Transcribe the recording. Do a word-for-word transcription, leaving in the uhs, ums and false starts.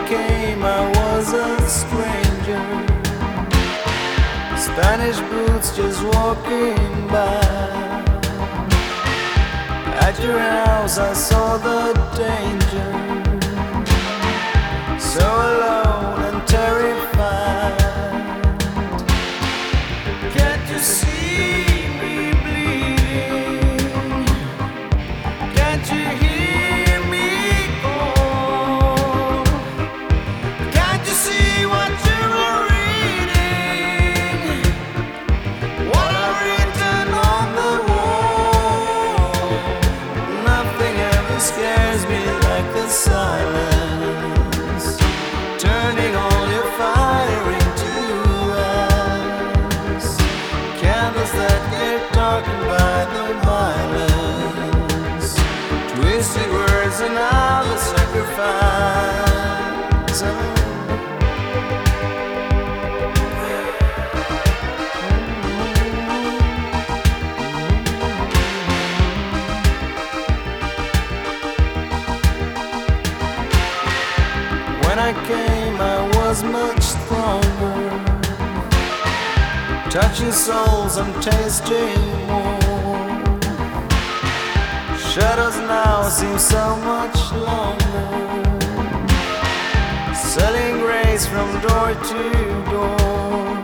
came I was a stranger, Spanish boots just walking by. At your house I saw the danger, so alone and terrified. Can't you see me bleeding? Can't you hear me call? Can't you see what you are reading? What I've written on the wall? Nothing ever scares me like the silence, turning all your fire into ice. Candles that get darkened by the violence, twisted words and all the sacrifice. Oh. When I came I was much stronger, touching souls and tasting more. Shadows now seem so much longer, selling grace from door to door.